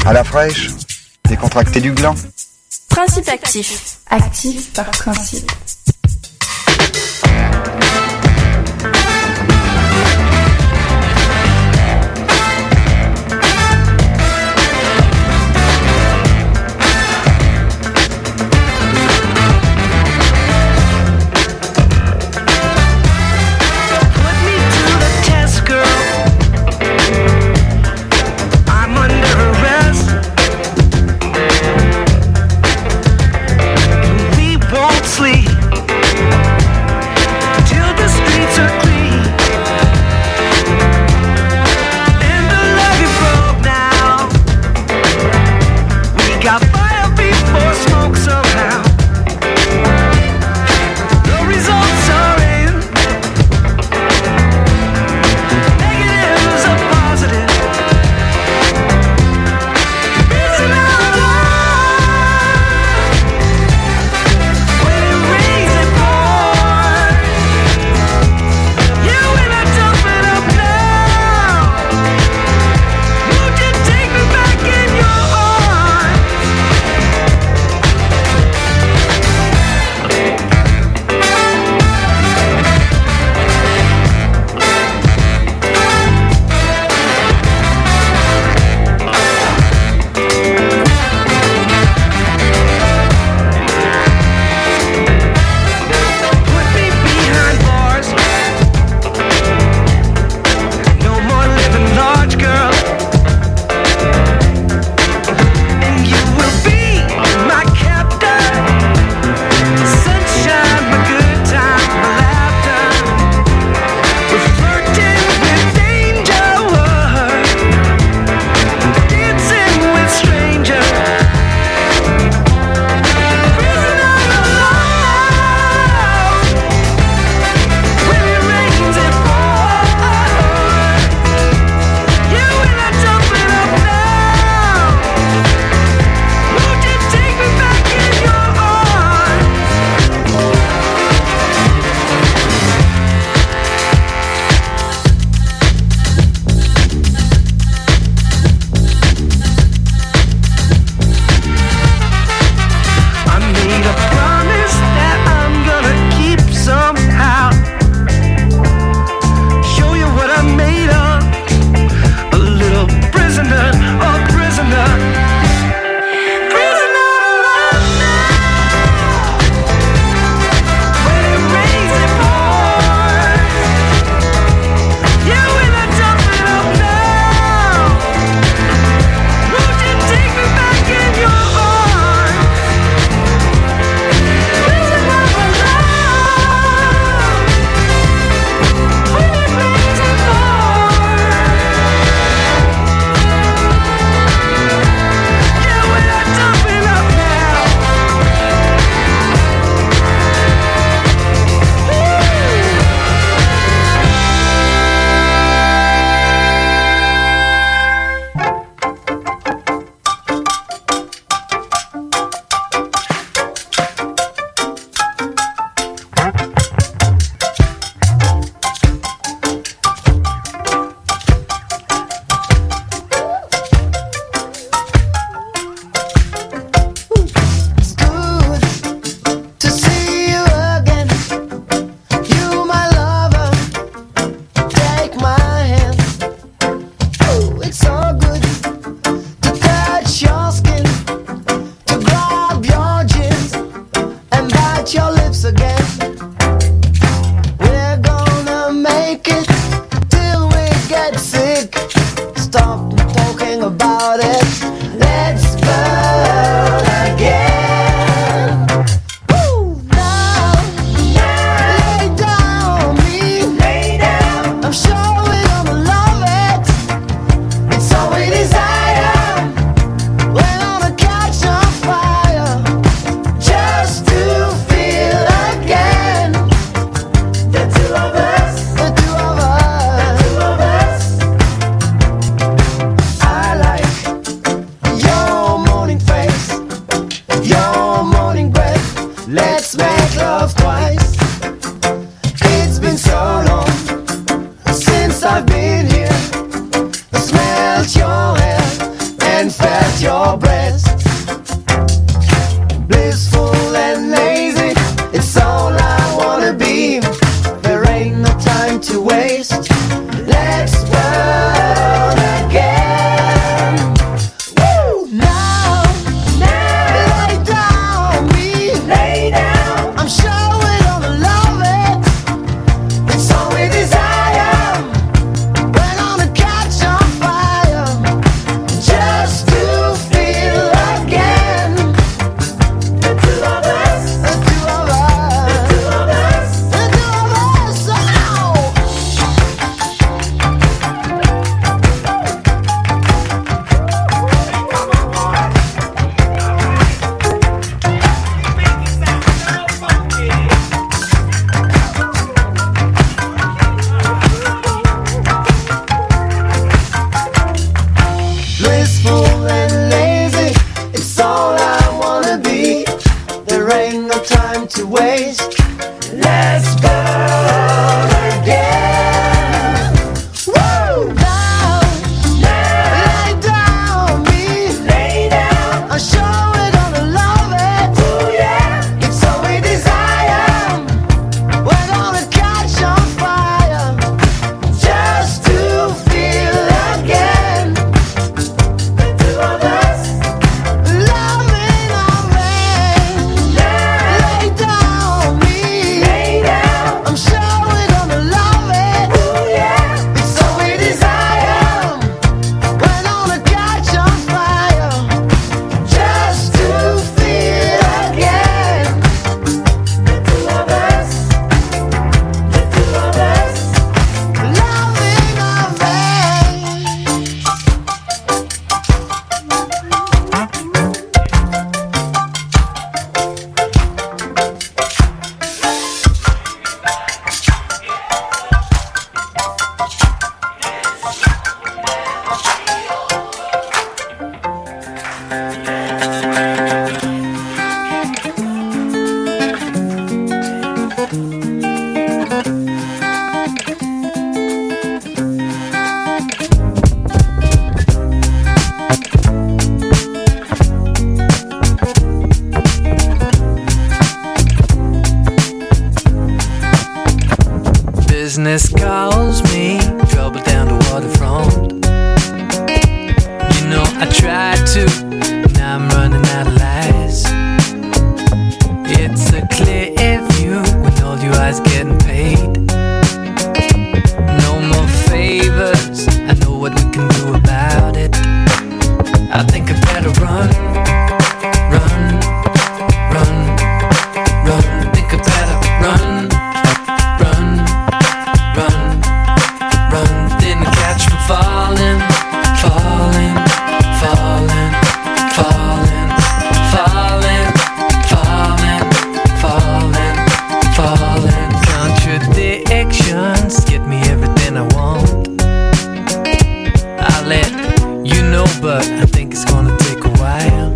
À la fraîche, décontracté du gland. Principe actif. Actif par principe. at your breast. Blissful and lazy, it's all I wanna be. There ain't no time to waste. Let's burn again. Woo! Now, lay down me. Lay down. I'm sure we're gonna love it. It's all we desire. We're gonna catch on fire. Just to feel again. The two of us. The two of us. The two of us. The two of us. Oh! Blissful and lazy, it's all I wanna be. There ain't no time to waste. Let's burn again. Woo! Now, lay down me. Lay down. I'm sure we're gonna love it. Oh yeah, it's all we desire. We're gonna catch on fire. Just to feel again. The two of us, loving our veins. Lay down me. Lay down. I'm sure we're gonna love it. Oh yeah, it's all we desire. We're gonna catch on fire. Just to feel again. The two of us, the two of us, loving our veins. Business calls me, trouble down the waterfront. You know I tried to, now I'm running out of lies. It's a clear view with all your eyes getting paid. No more favors, I know what we can do about it. I think I better run, run, run, run. Think I better run, run, run, run. Didn't catch me falling, falling, falling, falling, falling, falling, falling, falling. Contradictions get me everything I want. I'll let you know, but I think it's gonna take a while.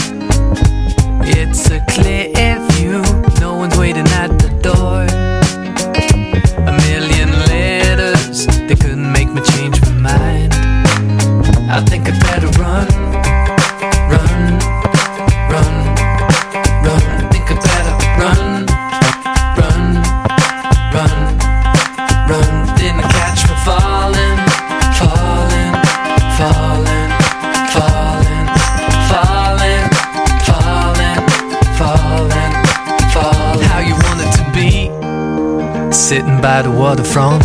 It's a clear view, no one's waiting at the door. A million letters, they couldn't make me change my mind. I think I better run, run, run, run. Think I better run, run, run, run. Didn't catch me falling, falling, falling, falling, falling, falling, falling, falling. How you want it to be, sitting by the waterfront.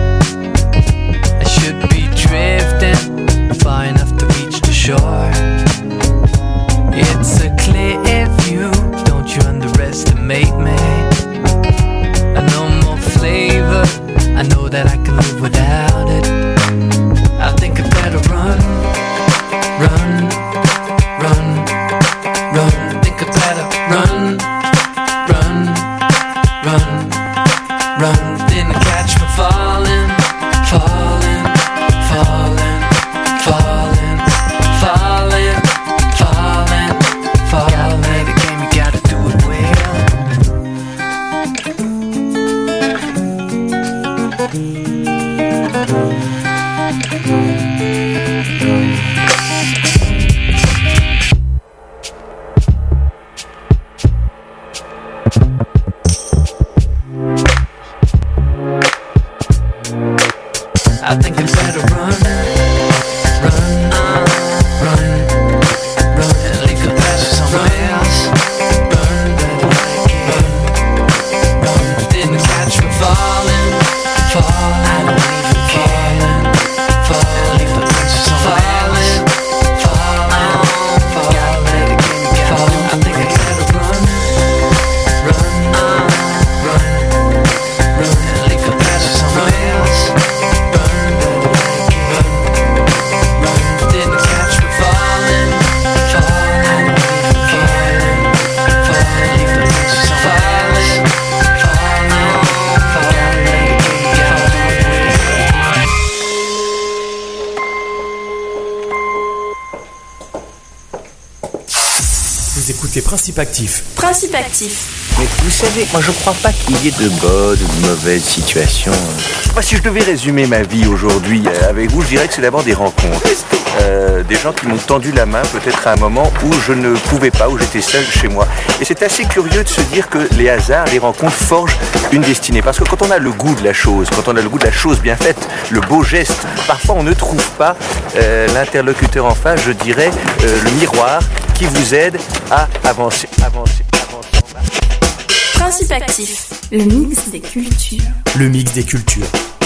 I should be drifting far enough to reach the shore. It's a clear view, don't you underestimate me. No more flavor, I know that I can live without it. I think I better run, run, run, run. Think I better run, run, run, run. Didn't catch me falling, falling, falling, falling, falling, falling, falling. Gotta play the game, you gotta do it well. écoutez Principe Actif. Principe Actif. Mais vous savez, moi je crois pas qu'il y ait de bonnes ou de mauvaises situations. Moi, si je devais résumer ma vie aujourd'hui avec vous, je dirais que c'est d'abord des rencontres. Des gens qui m'ont tendu la main peut-être à un moment où je ne pouvais pas, où j'étais seul chez moi. Et c'est assez curieux de se dire que les hasards, les rencontres forgent une destinée. Parce que quand on a le goût de la chose, quand on a le goût de la chose bien faite, le beau geste, parfois on ne trouve pas l'interlocuteur en face, je dirais, le miroir qui vous aide à avancer. Principe Actif. Le mix des cultures. Le mix des cultures.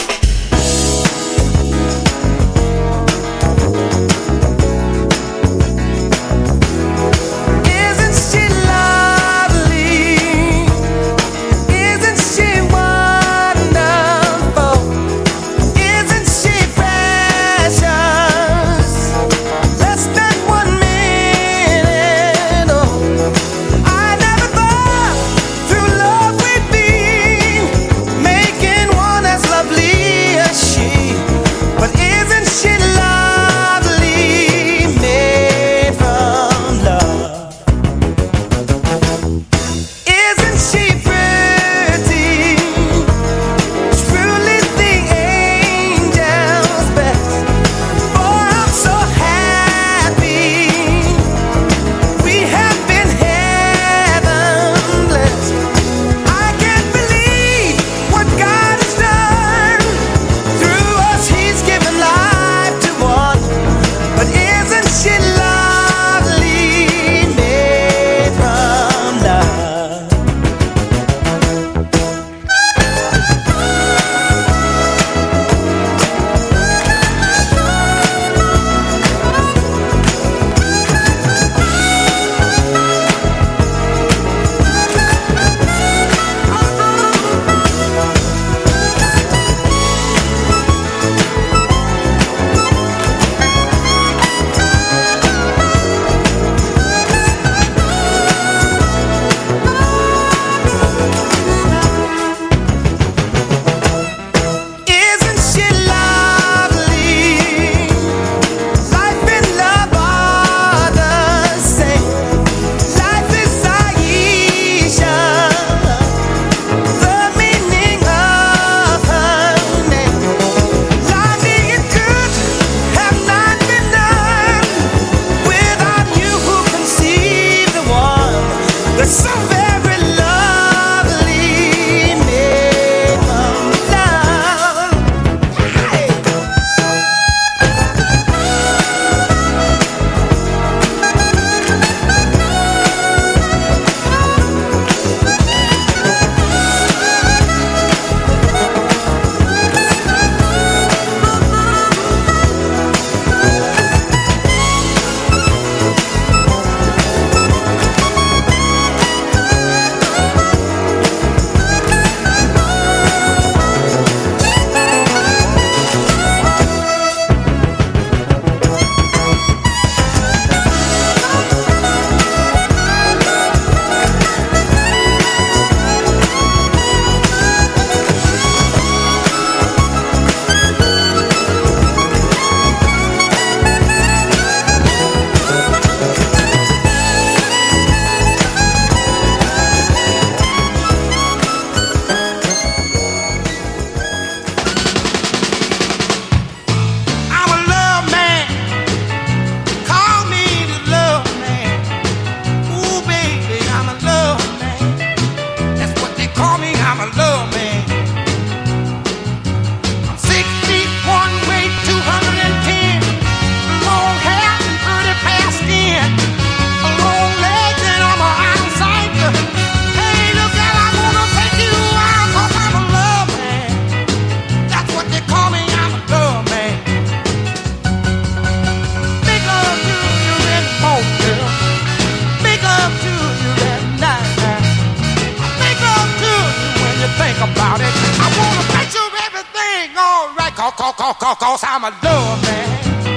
Cause I'm a love man.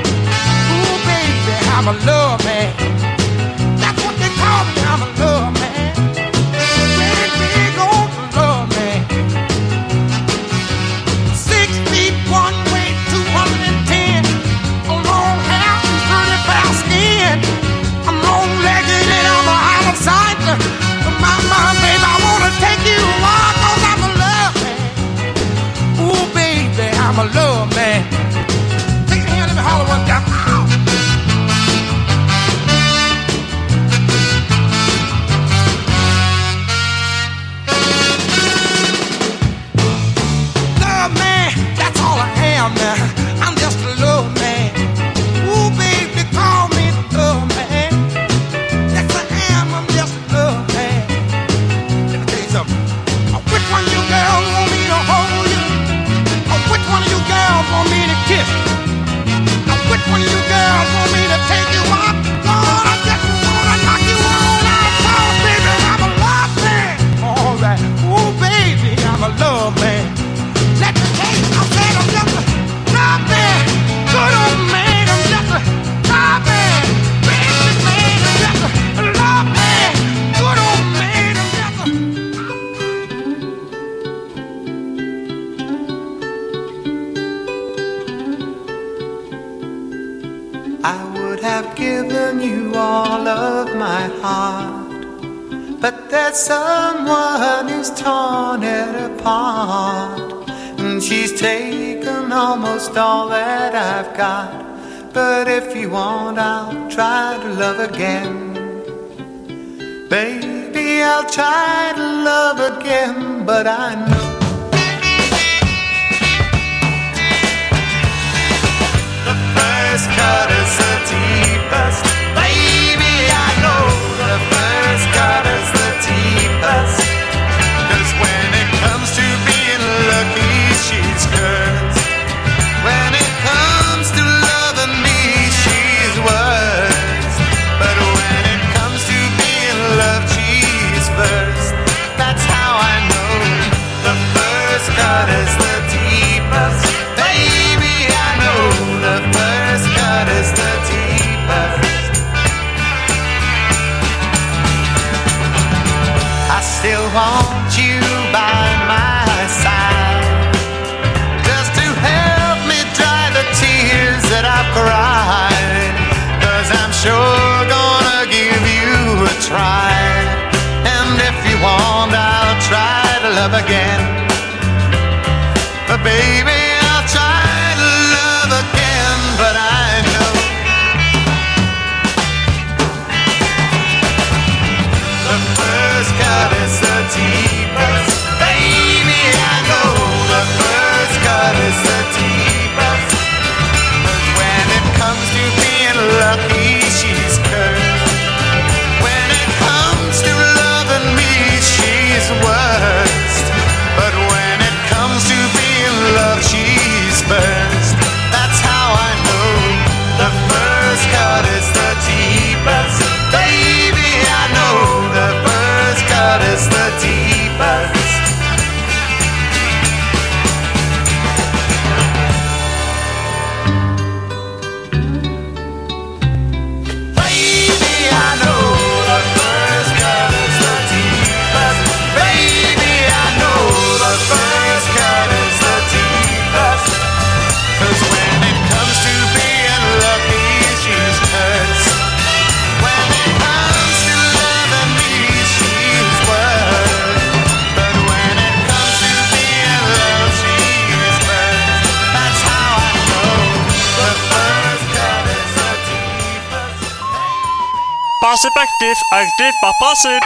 Ooh, baby, I'm a love man. That's what they call me, I'm a love man. Big, big old love man. 6 feet 1 weight, 210. A long hair and pretty fair skin. I'm long-legged and I'm a given you all of my heart, but there's someone who's torn it apart, and she's taken almost all that I've got. But if you want, I'll try to love again. Baby, I'll try to love again, but I know the first cut is the deepest. Baby, I know the first cut is the deepest. 'Cause when it comes to being lucky, she's cursed. When it comes to loving me, she's worst. But when it comes to being loved, she's first. That's how I know the first cut is the deepest. Baby, I know the first cut is the deepest. I still want you by my side, just to help me dry the tears that I've cried. 'Cause I'm sure gonna give you a try, and if you want, I'll try to love again. But baby, I'll try to love again, but I know the first cut is the deepest. Baby, I know the first cut is the deepest. 'Cause when it comes to being lucky, she's cursed. When it comes to loving me, she's worst. But when it comes to being loved, she's first. That's how I know the first cut is the deepest. Baby, I know the first cut is the deepest. Baby, I know the first cut is the deepest. Baby, I know the first cut is the deepest. 'Cause when it comes to being lucky, she's cursed. When it comes to loving me, she's worst. But when it comes to being loved, she's first. That's how I know the first cut is the deepest. Perspective, aktiv par passé.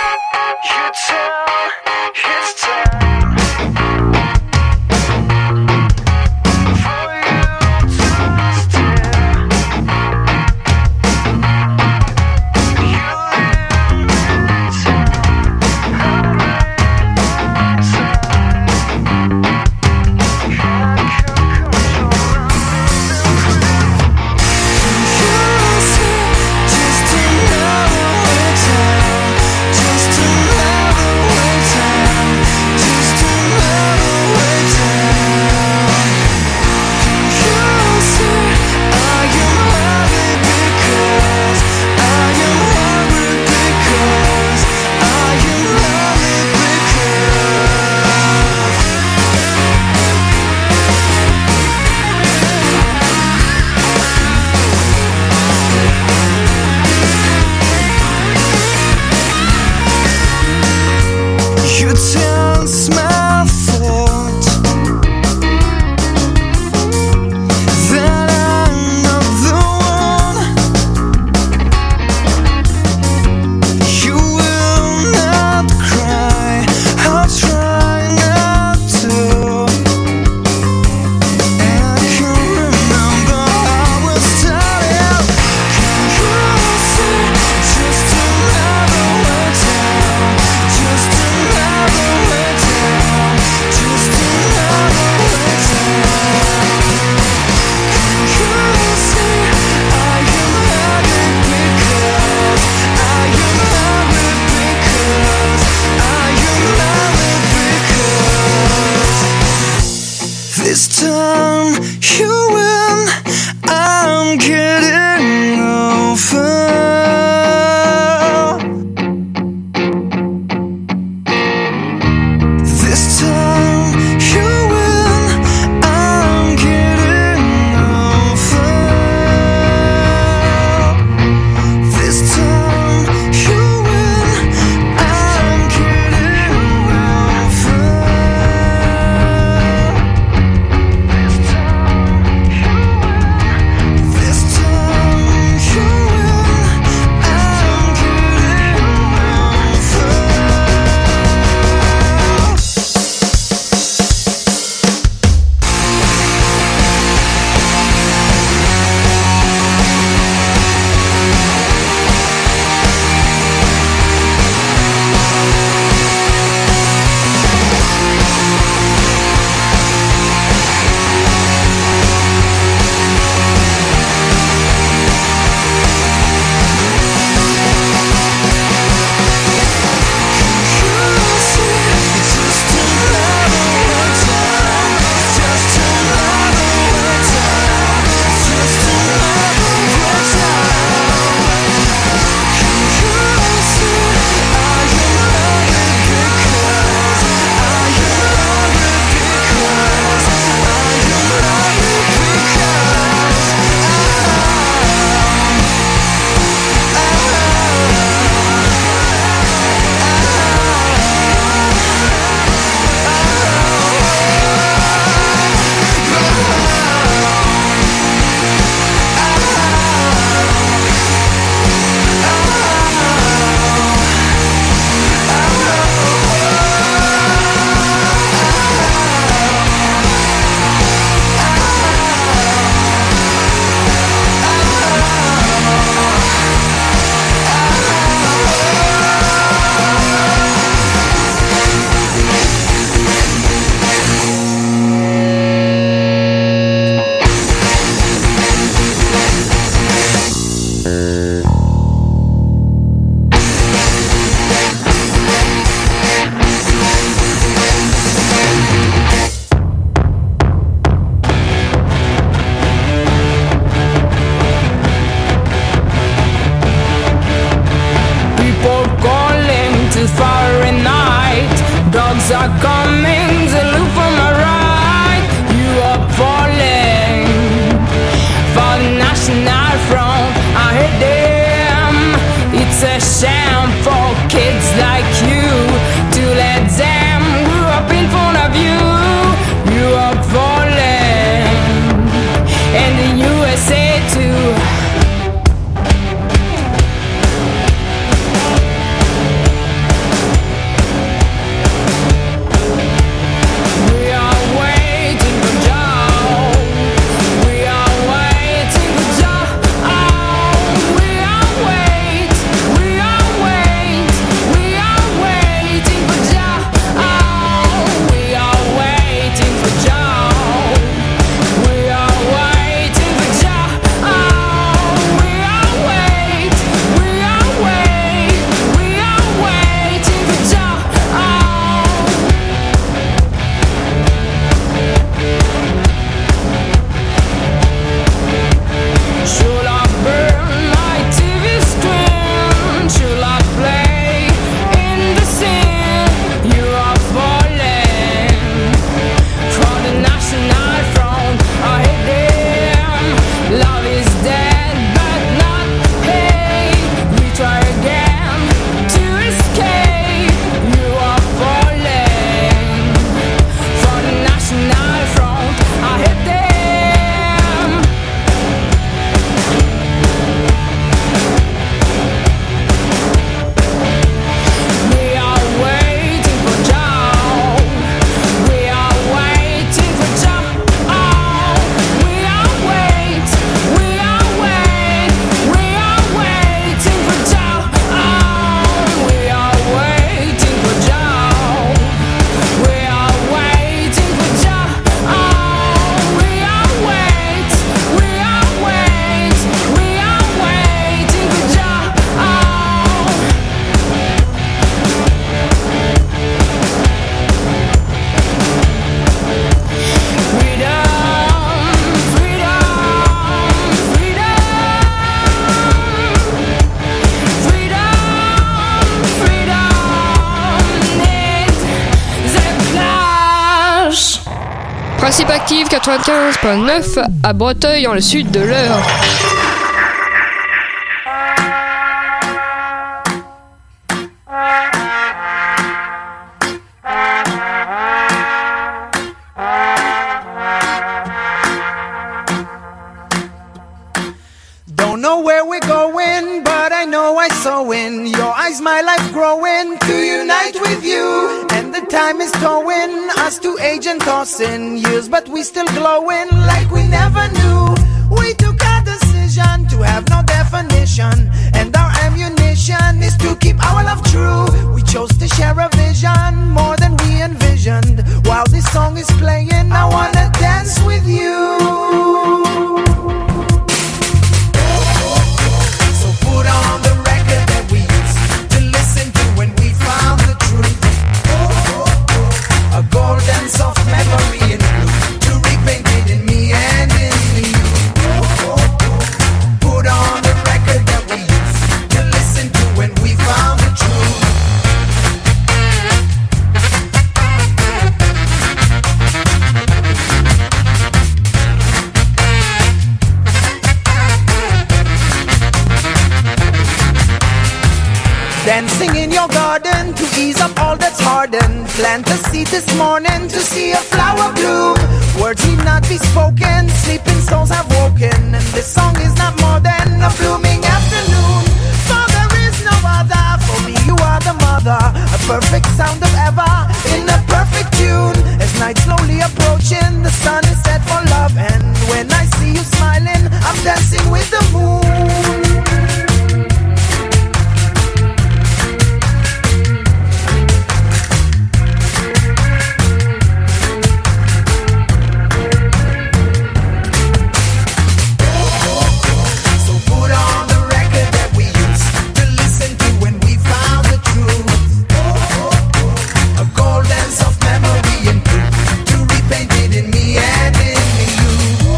This time you win, I'm getting over. This time you win, I'm getting over. It's a shame for kids like you to let them grow up in front of you. You are falling, and the USA too. Principe actif 95.9 à Breteuil dans le sud de l'Eure. Don't know where we're going, but I know I saw in your eyes my life growing to unite with you. And the time is towing us to age and tossing years, but we still glowing like we never knew. We took a decision to have no definition, and our ammunition is to keep our love true. We chose to share a vision more than we envisioned. While this song is playing, I wanna dance with you. Put on the record that we used to listen to when we found the truth. A golden soft memory in blue to repaint it in me and in you. Put on the record that we used to listen to when we found the truth. Dancing in your garden to ease up all that's hardened. Plant a seed this morning to see a flower bloom. Words need not be spoken, sleeping souls have woken. And this song is not more than a blooming afternoon. For there is no other, for me you are the mother. A perfect sound of ever, in a perfect tune. As night slowly approaching, the sun is set for love. And when I see you smiling, I'm dancing with the moon.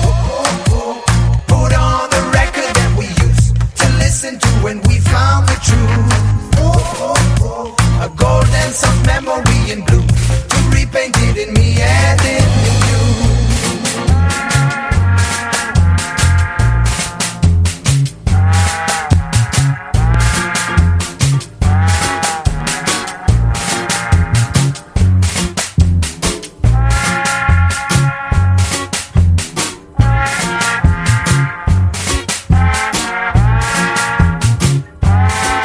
When we found the truth.